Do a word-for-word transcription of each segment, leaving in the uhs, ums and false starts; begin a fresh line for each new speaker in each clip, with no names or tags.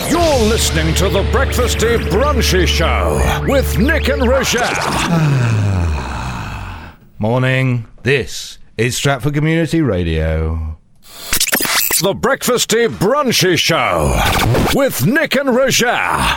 You're listening to the Breakfasty Brunchy Show with Nick and Rochelle.
Morning. This is Stratford Community Radio.
The Breakfasty Brunchy Show with Nick and Rochelle.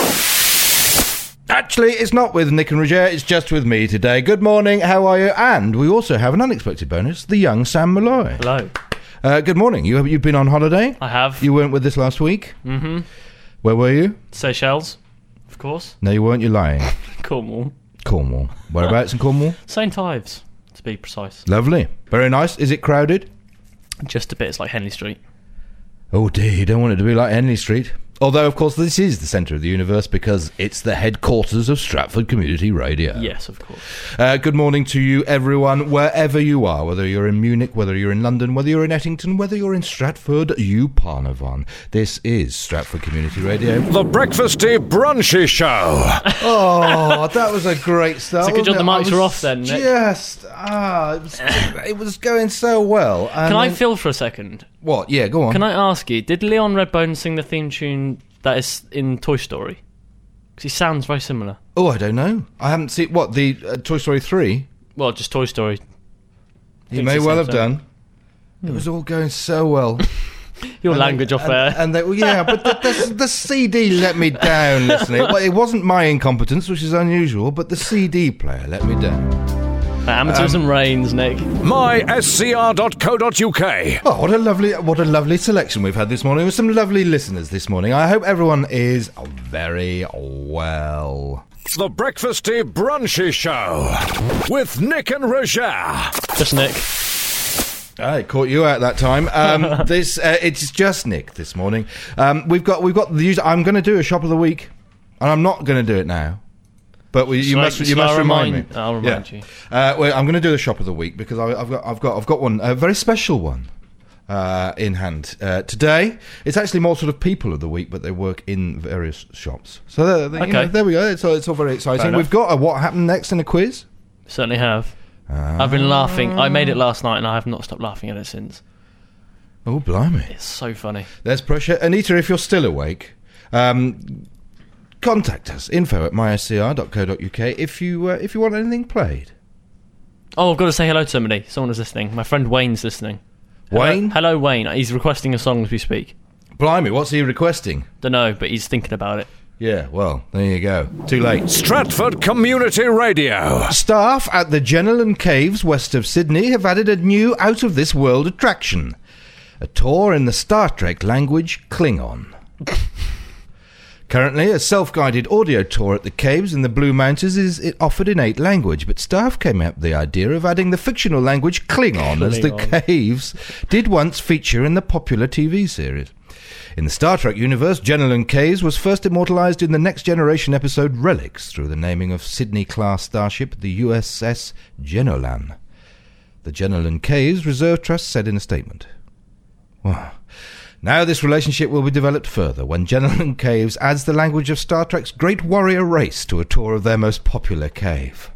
Actually, it's not with Nick and Roger, it's just with me today. Good morning, how are you? And we also have an unexpected bonus, the young Sam Malloy.
Hello.
Uh, good morning. You, you've been on holiday?
I have.
You weren't with us last week?
Mm-hmm.
Where were you?
Seychelles, of course.
No, you weren't, you're lying.
Cornwall.
Cornwall. Whereabouts in Cornwall?
Saint Ives, to be precise.
Lovely. Very nice. Is it crowded?
Just a bit. It's like Henley Street.
Oh dear, you don't want it to be like Henley Street. Although, of course, this is the centre of the universe because it's the headquarters of Stratford Community Radio.
Yes, of course.
Uh, good morning to you, everyone, wherever you are, whether you're in Munich, whether you're in London, whether you're in Ettington, whether you're in Stratford, Upon-Avon. This is Stratford Community Radio.
The Breakfasty Brunchy Show.
Oh, that was a great start.
It's a good job the
wasn't it?
mics
I
were
was
off then, Nick.
Just, ah, it was, it was going so well. And
Can I
then-
fill for a second?
What? Yeah, go on.
Can I ask you, did Leon Redbone sing the theme tune that is in Toy Story? Because he sounds very similar.
Oh, I don't know. I haven't seen, what, the uh, Toy Story three?
Well, just Toy Story.
You
Thinks
may
the
well
same
have
thing.
done. It was all going so well.
Your
And
language
they,
off
and,
air.
And they, well, yeah, but the, the, the C D let me down listening. Well, it wasn't my incompetence, which is unusual, but the C D player let me down.
Amateurism reigns, Nick.
my s c r dot co dot u k.
Oh, what a lovely, what a lovely selection we've had this morning with some lovely listeners this morning. I hope everyone is very well.
The Breakfasty Brunchy Show with Nick and Rochelle.
Just Nick.
I caught you out that time. Um, this uh, it's just Nick this morning. Um, we've got we've got the usual. I'm going to do a shop of the week, and I'm not going to do it now. But we, you
Shall I-
must you
shall
must
I
remind,
remind-
me.
I'll remind you.
Uh, well, I'm going to do the shop of the week because I, I've got I've got I've got one a very special one uh, in hand uh, today. It's actually more sort of people of the week, but they work in various shops. So there, there, you know,
Okay.
there we go. It's all, it's all very exciting.
Fair
We've
enough.
got a what happened next in a quiz.
Certainly have. I've been laughing. I made it last night and I have not stopped laughing at it since.
Oh blimey!
It's so funny.
There's pressure. Anita, if you're still awake, um, contact us. Info at my s c r dot co dot u k if you uh, if you want anything played.
Oh, I've got to say hello to somebody. Someone is listening. My friend Wayne's listening. Hello-
Wayne?
Hello, Wayne. He's requesting a song as we speak.
Blimey, what's he requesting?
Don't know, but he's thinking about it.
Yeah, well, there you go. Too late.
Stratford Community Radio.
Staff at the Jenolan Caves west of Sydney have added a new out-of-this-world attraction. A tour in the Star Trek language Klingon. Currently, a self-guided audio tour at the caves in the Blue Mountains is offered in eight languages, but staff came up with the idea of adding the fictional language Klingon, as the
Klingon.
caves did once feature in the popular T V series. In the Star Trek universe, Jenolan Caves was first immortalised in the Next Generation episode Relics through the naming of Sydney-class starship the U S S Jenolan. The Jenolan Caves Reserve Trust said in a statement. Wow. Now this relationship will be developed further when Jenolan Caves adds the language of Star Trek's Great Warrior Race to a tour of their most popular cave.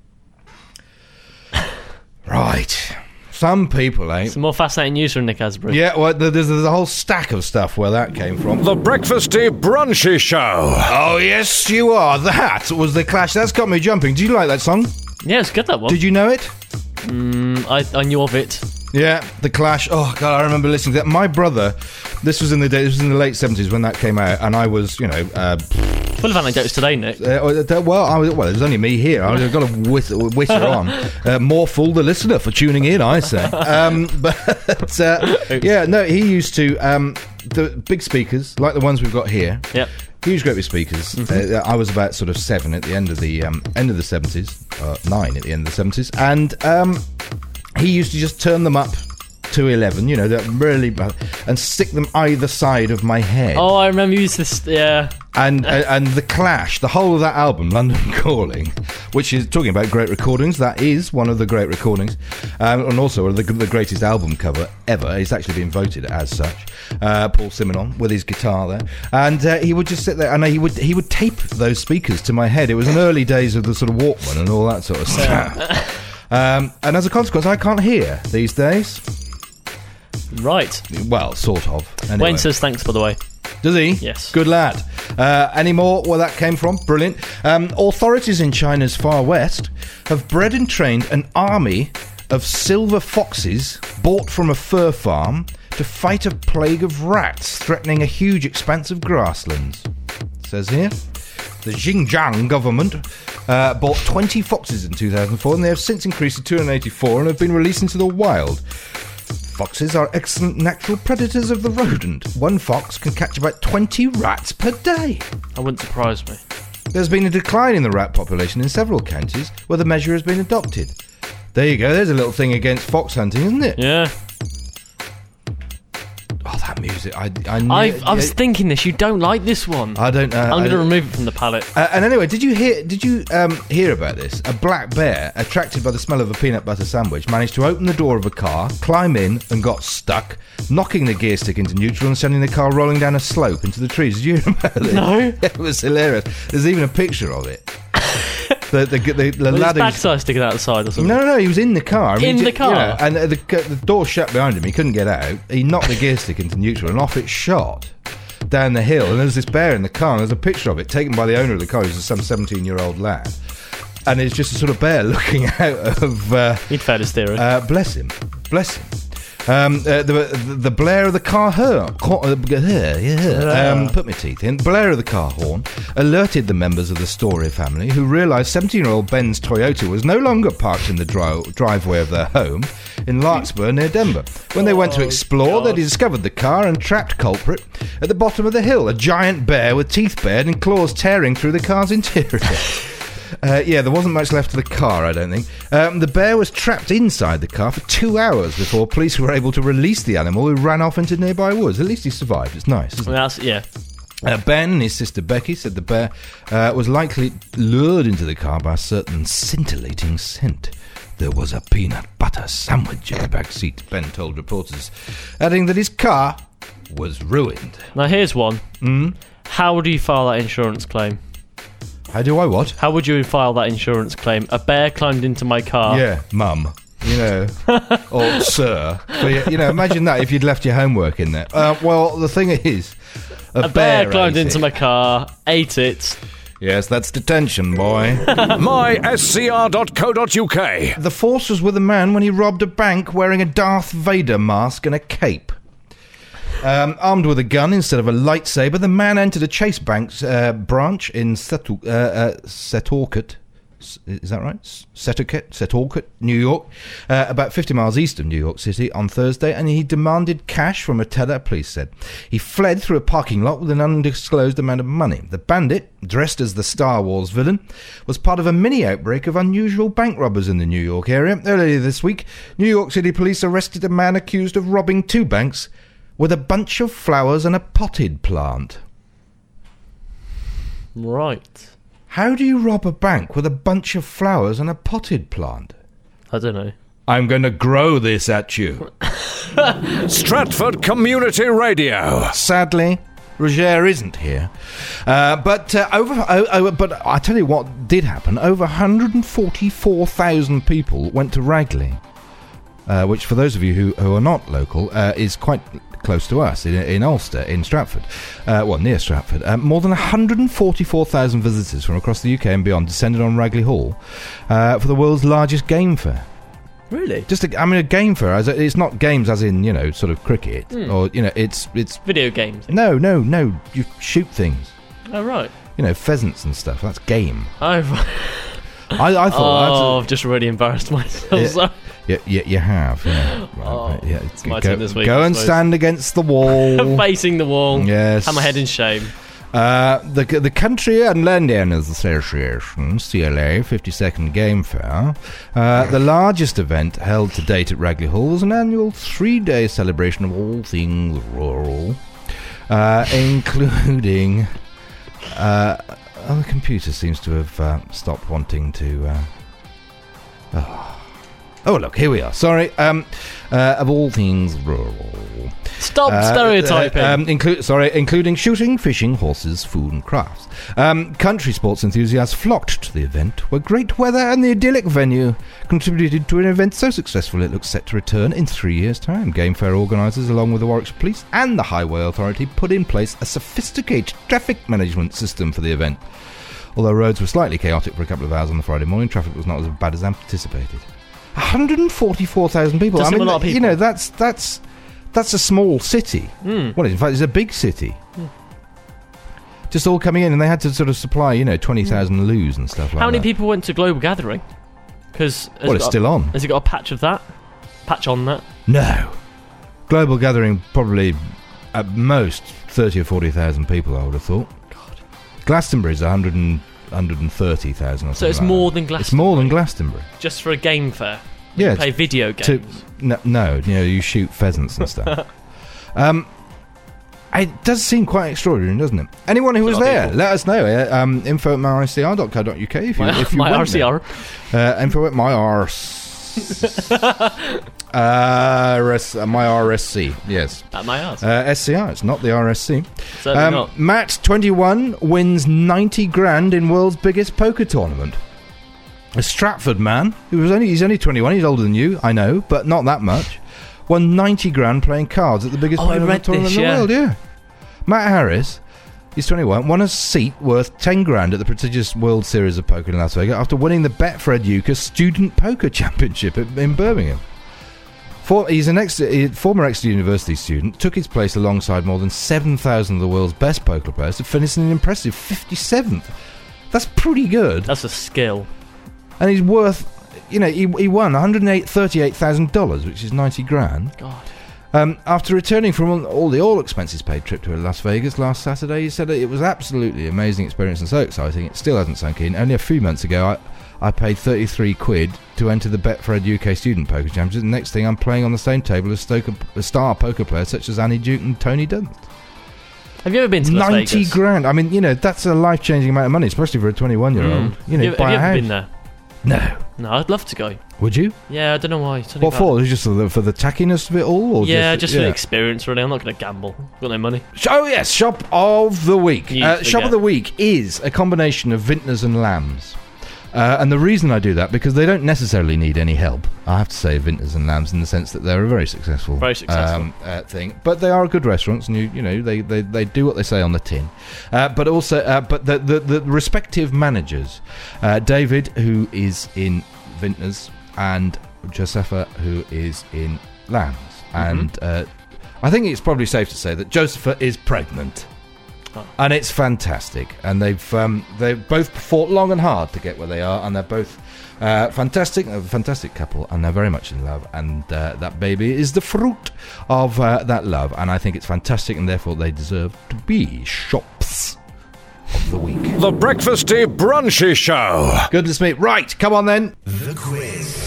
Right. Some people ain't.
Some more fascinating news from Nick Asbury.
Yeah, well, there's, there's a whole stack of stuff where that came from.
The Breakfasty Brunchy Show.
Oh, yes, you are. That was The Clash. That's got me jumping. Did you like that song?
Yeah, it's good, that one.
Did you know it?
Mm, I, I knew of it.
Yeah, The Clash. Oh, God, I remember listening to that. My brother, this was in the day, this was in the late seventies when that came out, and I was, you know... Uh,
Full of anecdotes today, Nick.
Uh, well, I was, well, there's only me here. I've got to whit- whitter on. Uh, more fool the listener for tuning in, I say. Um, but uh, yeah, no, he used to um, the big speakers like the ones we've got here.
Yep.
Huge, great big speakers.
Mm-hmm.
Uh, I was about sort of seven at the end of the um, end of the seventies, uh, nine at the end of the seventies, and um, he used to just turn them up to eleven. You know, they're really bad, and stick them either side of my head.
Oh, I remember you used this. Yeah.
And, and and The Clash, the whole of that album, London Calling, which is talking about great recordings, that is one of the great recordings, um, and also the, the greatest album cover ever. It's actually been voted as such. Uh, Paul Simonon with his guitar there, and uh, he would just sit there, and he would he would tape those speakers to my head. It was in early days of the sort of Walkman and all that sort of stuff. um, and as a consequence, I can't hear these days.
Right.
Well, sort of. Anyway.
Wayne says thanks, by the way.
Does he?
Yes.
Good lad. Uh, any more where that came from? Brilliant. Um, authorities in China's far west have bred and trained an army of silver foxes bought from a fur farm to fight a plague of rats threatening a huge expanse of grasslands. It says here, the Xinjiang government uh, bought twenty foxes in two thousand four, and they have since increased to two hundred eighty-four and have been released into the wild. Foxes are excellent natural predators of the rodent. One fox can catch about twenty rats per day.
That wouldn't surprise me.
There's been a decline in the rat population in several counties where the measure has been adopted. There you go, there's a little thing against fox hunting, isn't it?
Yeah.
Oh, that music. I, I, knew,
I, I was
yeah,
thinking this. You don't like this one.
I don't know.
I'm going to
I-
remove it from the palette.
Uh, and anyway, did you hear? Did you um, hear about this? A black bear, attracted by the smell of a peanut butter sandwich, managed to open the door of a car, climb in, and got stuck, knocking the gear stick into neutral and sending the car rolling down a slope into the trees. Did you hear about this?
No.
It was hilarious. There's even a picture of it. the the, the, the
Well, his
lad who's-
backside sticking out the side or something.
No, no, no, he was in the car. I mean,
In
ju-
the car?
you know, and uh, the, the door shut behind him. He couldn't get out. He knocked the gear stick into neutral and off it shot down the hill. And there was this bear in the car, and there's a picture of it taken by the owner of the car, who's some seventeen-year-old lad. And it's just a sort of bear looking out of... Uh,
He'd fair to steer it.
uh, bless him. Bless him. Um, uh, the, the blare of the car horn, uh, yeah, um, put my teeth in. Blare of the car horn alerted the members of the Story family, who realised seventeen-year-old Ben's Toyota was no longer parked in the dri- driveway of their home in Larkspur near Denver. When they went to
Oh,
explore,
God.
they discovered the car and trapped culprit at the bottom of the hill, a giant bear with teeth bared and claws tearing through the car's interior. Uh, yeah, there wasn't much left of the car, I don't think. Um, the bear was trapped inside the car for two hours before police were able to release the animal, who ran off into nearby woods. At least he survived. It's nice, isn't it?
That's, yeah.
Uh, Ben and his sister Becky said the bear uh, was likely lured into the car by a certain scintillating scent. There was a peanut butter sandwich in the back seat, Ben told reporters, adding that his car was ruined.
Now here's one.
Mm?
How do you file that insurance claim?
How do I what?
How would you file that insurance claim? A bear climbed into my car.
Yeah, mum. You know, or sir. But, you- you know, imagine that if you'd left your homework in there. Uh, well, the thing is, a,
A bear, climbed
ate
into
it.
my car, ate it.
Yes, that's detention, boy.
my S C R dot co dot U K.
The force was with a man when he robbed a bank wearing a Darth Vader mask and a cape. Um, armed with a gun instead of a lightsaber, the man entered a Chase Bank's uh, branch in Setu- uh, uh, Setauket. S- Is that right? S- Setauket, Setauket, New York, uh, about fifty miles east of New York City on Thursday, and he demanded cash from a teller, police said. He fled through a parking lot with an undisclosed amount of money. The bandit, dressed as the Star Wars villain, was part of a mini outbreak of unusual bank robbers in the New York area. Earlier this week, New York City police arrested a man accused of robbing two banks with a bunch of flowers and a potted plant.
Right.
How do you rob a bank with a bunch of flowers and a potted plant?
I don't know.
I'm going to grow this at you.
Stratford Community Radio.
Sadly, Roger isn't here. Uh, but uh, over, oh, oh, but I tell you what did happen. Over one hundred forty-four thousand people went to Ragley, uh, which for those of you who, who are not local uh, is quite close to us in, in Ulster, in Stratford, uh, well, near Stratford. Uh, more than one hundred forty-four thousand visitors from across the U K and beyond descended on Ragley Hall uh, for the world's largest game fair.
Really?
Just, a, I mean, a game fair. As a, it's not games as in, you know, sort of cricket
Hmm.
or, you know, it's it's
Video games.
no, no, no. You shoot things.
Oh, right.
You know, pheasants and stuff. That's game.
Oh, right.
I, I thought.
Oh,
that's
I've just really embarrassed myself.
Yeah.
Sorry.
a, yeah, yeah, you have. Yeah, right,
Oh,
right, yeah.
it's my
go,
turn this week,
Go
I
and
suppose.
stand against the wall.
Facing the wall.
Yes.
Have my head in shame.
Uh, the the Country and Land Owners Association, C L A, fifty-second Game Fair, uh, the largest event held to date at Ragley Hall, was an annual three-day celebration of all things rural, uh, including... Uh, oh, the computer seems to have uh, stopped wanting to... Uh, oh. Oh, look, here we are. Sorry. Um, uh, of all things rural.
Stop
Uh,
stereotyping.
Uh, um, inclu- sorry, including shooting, fishing, horses, food and crafts. Um, country sports enthusiasts flocked to the event, where great weather and the idyllic venue contributed to an event so successful it looks set to return in three years' time. Game Fair organisers, along with the Warwickshire Police and the Highway Authority, put in place a sophisticated traffic management system for the event. Although roads were slightly chaotic for a couple of hours on the Friday morning, traffic was not as bad as anticipated. one hundred forty-four thousand people.
Does
I
seem
mean,
a lot of people.
you know, that's that's that's a small city.
Mm.
Well, in fact, it's a big city.
Mm.
Just all coming in, and they had to sort of supply, you know, twenty thousand mm. loos and stuff like that.
How many people went to Global Gathering? Because
Well, it's still on.
Has it got a patch of that? Patch on that?
No. Global Gathering, probably at most thirty or forty thousand people, I would have thought.
God.
Glastonbury's one hundred and, one hundred thirty thousand or something.
So it's
like
more
that.
than Glastonbury?
It's more than Glastonbury.
Just for a game fair?
Yeah.
Play video games?
To, no, no, you know, you shoot pheasants and stuff. um, it does seem quite extraordinary, doesn't it? Anyone who
It's
was
a lot of
there,
people.
let us know. Uh, um, info at my r c r dot co dot u k if you,
My,
if you
my
went
R C R.
there. Uh, info at my r uh, R S, uh, my R S C, yes.
At my house.
Uh, S C R, it's not the R S C.
Certainly
Um,
not.
Matt, twenty-one, wins ninety grand in world's biggest poker tournament. A Stratford man, who was only he's only twenty-one, he's older than you, I know, but not that much, won ninety grand playing cards at the biggest
Oh, I
poker
read
tournament
this,
in the
yeah.
world, yeah. Matt Harris, he's twenty-one, won a seat worth ten grand at the prestigious World Series of Poker in Las Vegas after winning the Betfred Euchre Student Poker Championship in in Birmingham. For, he's an ex, he, former Exeter University student, took his place alongside more than seven thousand of the world's best poker players to finish in an impressive fifty-seventh. That's pretty good.
That's a skill.
And he's worth, you know, he, he won one hundred thirty-eight thousand dollars, which is ninety grand.
God.
Um, after returning from all, all the all-expenses-paid trip to Las Vegas last Saturday, he said that it was absolutely amazing experience and so exciting, it still hasn't sunk in. Only a few months ago, I, I paid thirty-three quid to enter the Betfred U K Student Poker Championship. The next thing, I'm playing on the same table as Stoker, a star poker players such as Annie Duke and Tony Dunst.
Have you ever been to Las
ninety
Vegas?
grand. I mean, you know, that's a life-changing amount of money, especially for a twenty-one-year-old.
Mm.
You know,
have you,
buy
have you
a
ever
house.
been there?
No.
No, I'd love to go.
Would you?
Yeah, I don't know why. Something
What
about-
for? Just for the, for the tackiness of it all? Or
Yeah,
just,
just for the experience, really. I'm not going to gamble. Got no money.
Oh yes, shop of the week.
You
Uh,
forget.
shop of the week is a combination of vintners and lambs, uh, and the reason I do that because they don't necessarily need any help. I have to say vintners and lambs in the sense that they're a very successful,
Very successful.
um, uh, thing. But they are good restaurants, and you you know they, they, they do what they say on the tin. Uh, but also, uh, but the, the the respective managers, uh, David, who is in vintners, and Josepha, who is in lambs,
Mm-hmm.
and uh, I think it's probably safe to say that Josepha is pregnant.
Oh.
And it's fantastic, and they've um, they've both fought long and hard to get where they are, and they're both uh, fantastic, a fantastic couple, and they're very much in love, and uh, that baby is the fruit of uh, that love, and I think it's fantastic, and therefore they deserve to be shops of the week.
The Breakfasty Brunchy Show.
Goodness me! Right, come on then.
The quiz.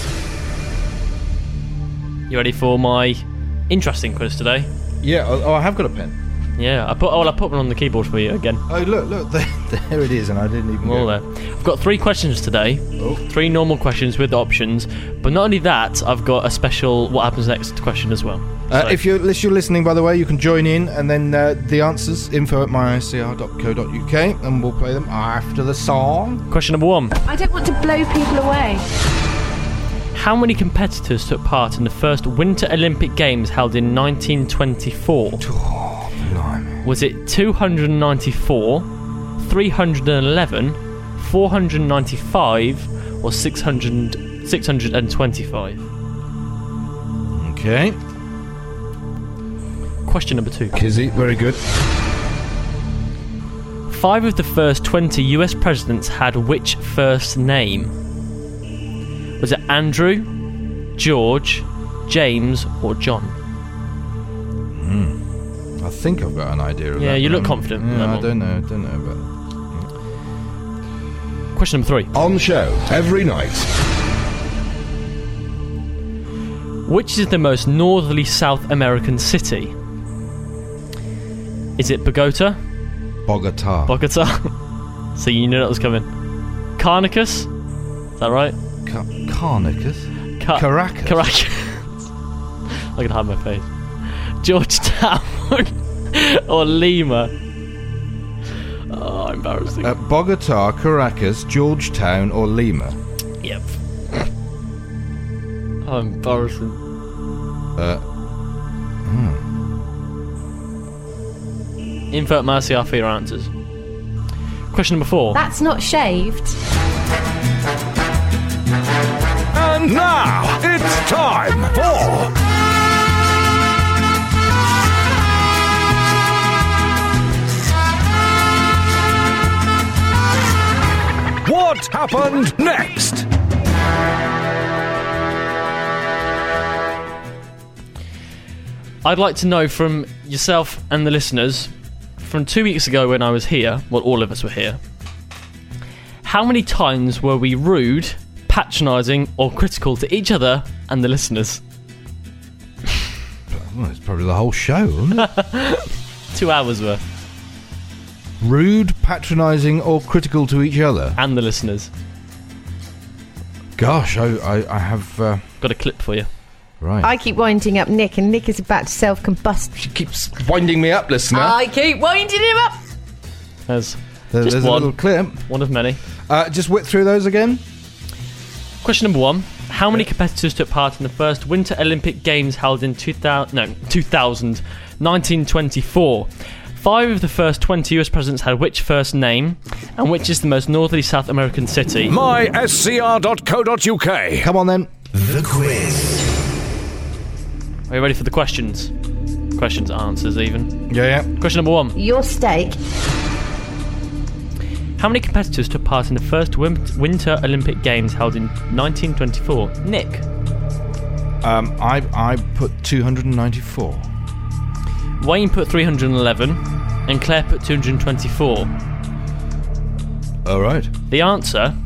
You ready for my interesting quiz today?
Yeah. Oh, oh, I have got a pen.
Yeah, I put. Oh, well, I put one on the keyboard for you again.
Oh, look, look, there, there it is, and I didn't even.
All
go.
there. I've got three questions today.
Oh.
Three normal questions with options. But not only that, I've got a special what happens next question as well.
Uh,
So-
if you're, if you're listening, by the way, you can join in, and then uh, the answers, info at my r c r dot co dot u k, and we'll play them after the song.
Question number one.
I don't want to blow people away.
How many competitors took part in the first Winter Olympic Games held in nineteen twenty-four?
Oh, blimey.
Was it two hundred ninety-four, three hundred eleven, four hundred ninety-five, or six hundred, six hundred twenty-five?
Okay.
Question number two.
Kizzy, very good.
Five of the first twenty U S presidents had which first name? Was it Andrew, George, James, or John?
I think I've got an idea of
Yeah,
that.
you
but
look
I'm-
confident with
Yeah,
that
I
one.
don't know, don't know about.
Question number three.
On show every night.
Which is the most northerly South American city? Is it Bogota?
Bogota.
Bogota? So you knew that was coming. Caracas? Is that right?
Car- Carnicus?
Ca-
Caracas.
Caracas. I can hide my face. Georgetown or Lima. Oh, embarrassing.
Uh, Bogota, Caracas, Georgetown, or Lima?
Yep. Oh, embarrassing.
Uh,
Invert mercy for your answers. Question number four.
That's not shaved.
And now it's time for What Happened Next?
I'd like to know from yourself and the listeners, from two weeks ago when I was here, well, all of us were here, how many times were we rude, patronising, or critical to each other and the listeners?
well, it's probably the whole show, isn't it?
Two hours worth.
Rude, patronising, or critical to each other?
And the listeners.
Gosh, I, I, I have... Uh,
Got a clip for you.
right.
I keep winding up Nick, and Nick is about to self-combust.
She keeps winding me up, listener.
I keep winding him up.
There's
There-
just
There's
one.
a little clip.
One of many.
Uh, just whip through those again.
Question number one. How many competitors took part in the first Winter Olympic Games held in two thousand, no, two thousand, nineteen twenty-four? Five of the first twenty U S presidents had which first name? And which is the most northerly South American city?
my s c r dot co dot u k.
Come on, then.
The quiz.
Are you ready for the questions? Questions, answers even.
Yeah, yeah.
Question number one.
Your steak.
How many competitors took part in the first win- Winter Olympic Games held in nineteen twenty-four? Nick.
Um, I, I put two hundred ninety-four.
Wayne put three hundred eleven. And Claire put two hundred twenty-four.
All right.
The answer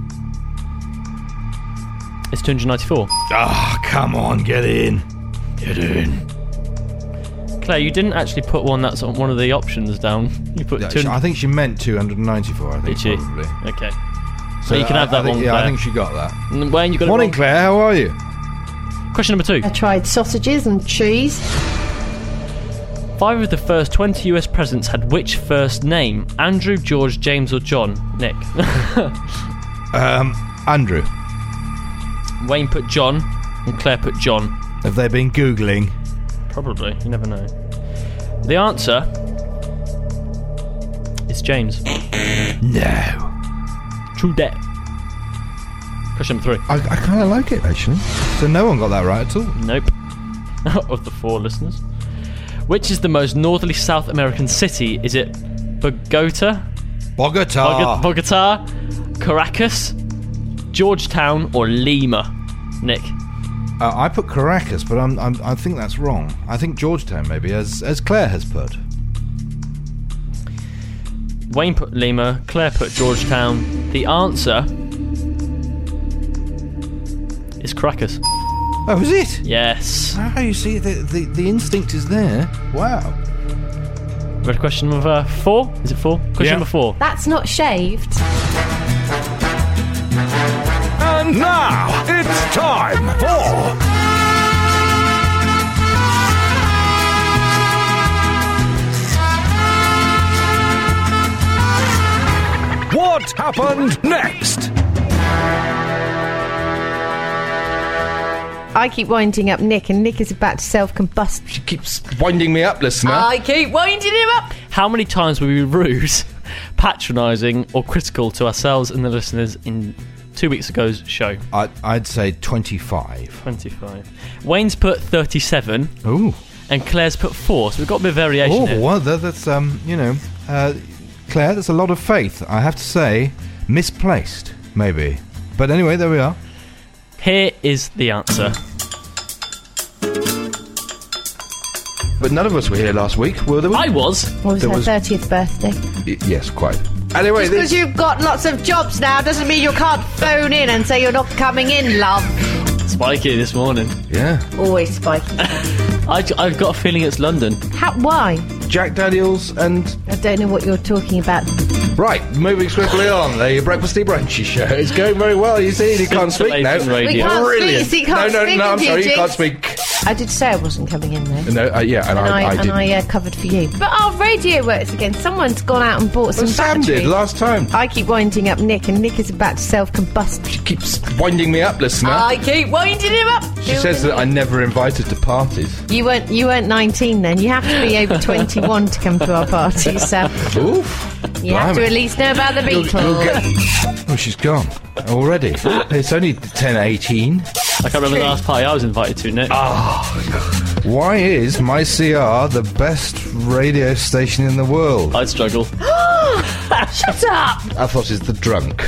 is two hundred ninety-four.
Ah, come on, get in. Get in.
Claire, you didn't actually put one that's on one of the options down. You put
Yeah,
two
she-
hundred.
I think she meant two hundred ninety-four, I think,
Did she?
probably.
Okay. So you can
I-
have that
I think,
one,
Yeah,
Claire.
I think she got that.
And Wayne, you got
Morning,
it wrong.
Claire, how are you?
Question number two.
I tried sausages and cheese.
Five of the first twenty U S presidents had which first name? Andrew, George, James, or John? Nick.
Um, Andrew,
Wayne put John, and Claire put John.
have they been Googling?
Probably. You never know. The answer is James.
No.
True that. Question number three.
I, I kind of like it, actually. So no one got that right at all.
Nope. Of the four listeners. Which is the most northerly South American city? Is it Bogota,
Bogota.
Bogo- Bogota, Caracas, Georgetown, or Lima? Nick.
Uh, I put Caracas, but I'm, I'm, I think that's wrong. I think Georgetown, maybe, as as Claire has put.
Wayne put Lima, Claire put Georgetown. The answer is Caracas.
Oh, is it?
Yes.
Ah, you see, the, the, the instinct is there. Wow.
Ready, question number four? Is it four? Question
Yeah.
number four.
That's not shaved.
And now it's time for What Happened Next?
I keep winding up Nick, and Nick is about to self-combust.
She keeps winding me up, listener.
I keep winding him up.
How many times were we rude, patronising, or critical to ourselves and the listeners in two weeks ago's show?
I, I'd say twenty-five.
twenty-five. Wayne's put thirty-seven,
Ooh.
and Claire's put four, so we've got a bit of variation
Oh,
here.
well, that, that's, um, you know, uh, Claire, that's a lot of faith. I have to say, misplaced, maybe. But anyway, there we are.
Here is the answer.
But none of us were here last week, were there?
I was.
What was
There
her
was-
thirtieth birthday?
Y- yes, quite. Anyway,
Because
this...
you've got lots of jobs now doesn't mean you can't phone in and say you're not coming in, love.
Spiky this morning.
Yeah.
Always spiky.
I, I've got a feeling it's London.
How, why?
Jack Daniels and...
I don't know what you're talking about.
Right, moving swiftly on. The Breakfasty Brunchy Show. It's going very well. You see, you can't speak now.
Radio.
We can't
Brilliant.
speak. So you can't
no, no,
speak
no, I'm
with you,
sorry, you
Jinx.
can't speak.
I did say I wasn't coming in there.
No, uh, yeah, and,
And
I,
I,
I
and
did.
I uh, covered for you. But our radio works again. Someone's gone out and bought some
Well, Sam
batteries.
did last time.
I keep winding up Nick, and Nick is about to self-combust.
She keeps winding me up, listener.
I keep winding him up.
She says that I never invited to parties.
You weren't. You weren't nineteen then. You have to be over twenty-one to come to our parties, Sam.
Oof.
You have to
Blimey.
at least know about the
You'll-
Beatles.
you'll get- Oh, she's gone already. It's only ten eighteen.
I can't remember the last party I was invited to, Nick.
Why is my C R the best radio station in the world?
I'd struggle.
Shut up!
I thought it's the drunk.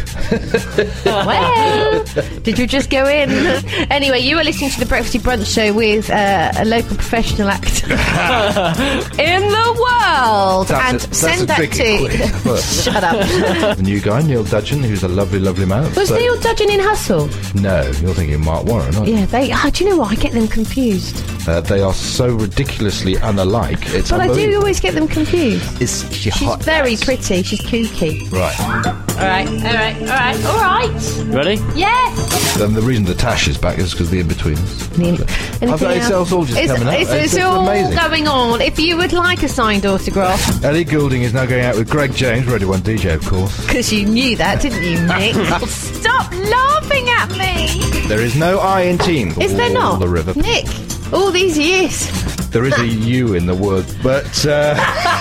Well, did you just go in? Anyway, you were listening to the Breakfasty Brunch Show with uh, a local professional actor in the world,
That's
and
a- that's
send
a
that
tricky quiz.
to. Shut up.
The new guy, Neil Dudgeon, who's a lovely, lovely man.
Was
So-
Neil Dudgeon in Hustle?
No, you're thinking Mark Warren, aren't you?
Yeah, they. Oh, do you know what? I get them confused.
Uh, they are so ridiculously unalike. It's
But I do
unbelievable.
always get them confused.
Is she
She's
hot?
very pretty. She's kooky.
Right.
All right, all right, all right, all right.
You ready?
Yes.
Um, the reason the Tash is back is because of the in-betweeners.
Anything
I've got
else?
it's all just
It's,
coming up.
it's,
It's-
it's
it's
all
amazing.
going on. If you would like a signed autograph,
Ellie Goulding is now going out with Greg James, Radio one D J, of course.
because you knew that, didn't you, Nick? Stop laughing at me.
There is no I in team.
Is there
All
not?
The river.
Nick, all these years.
There is a U in the word, but uh,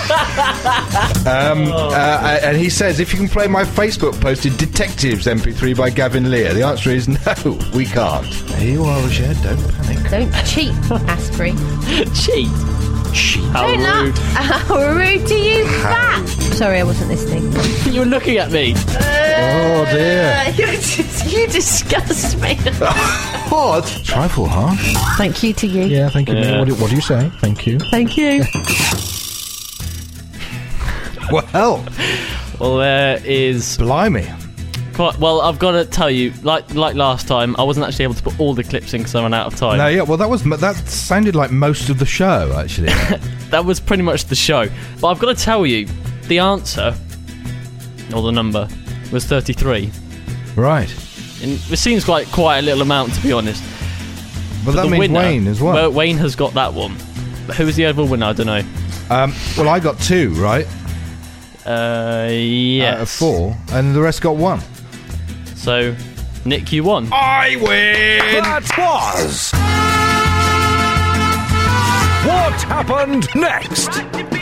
um, uh, and he says if you can play my Facebook posted Detectives M P three by Gavin Lear. The answer is no, we can't. Here you are, Roger. Don't panic.
Don't cheat, Asprey.
Cheat.
Cheat.
How
Don't
rude.
laugh. How rude to you, that. Sorry, I wasn't listening.
You were looking at me.
Oh dear.
Uh, you, just, you disgust me.
Oh, it's a trifle harsh.
Thank you to you.
Yeah, thank you.
Yeah.
What, do, what do you say? Thank you.
Thank you.
Well,
Well, there is
blimey.
quite. Well, I've got to tell you, like like last time, I wasn't actually able to put all the clips in because I ran out of time.
No, yeah. Well, that was that sounded like most of the show, actually.
That was pretty much the show. But I've got to tell you, the answer, or the number, was thirty-three.
Right.
And it seems like quite a little amount, to be honest.
But that
the
means
winner,
Wayne as well.
Wayne has got that one. But who was the overall winner? I don't know.
Um, well, I got two, right?
Uh, yes.
Out of four, and the rest got one.
So, Nick, you won.
I win!
That was. What happened next?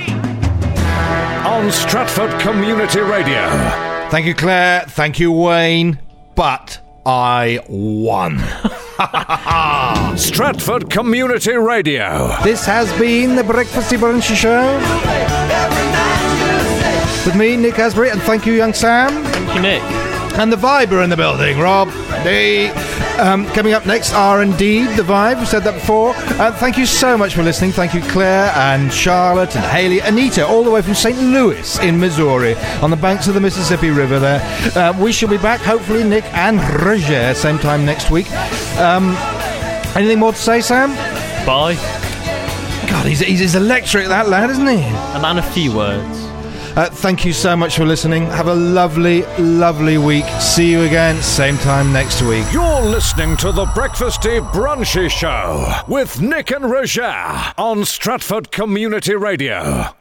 On Stratford Community Radio.
Thank you, Claire. Thank you, Wayne. But I won.
Stratford Community Radio.
This has been the Breakfasty Brunchy Show. With me, Nick Asbury, and thank you, young Sam.
Thank you, Nick.
And the Vibe are in the building, Rob. The, um, coming up next are indeed the Vibe. We've said that before. Uh, thank you so much for listening. Thank you, Claire and Charlotte and Haley, Anita, all the way from Saint Louis in Missouri, on the banks of the Mississippi River there. Uh, we shall be back, hopefully, Nick and Roger, same time next week. Um, anything more to say, Sam?
Bye.
God, he's, he's, he's electric, that lad, isn't he?
A man of few words.
Uh, thank you so much for listening. Have a lovely, lovely week. See you again, same time next week.
You're listening to the Breakfasty Brunchy Show with Nick and Roger on Stratford Community Radio.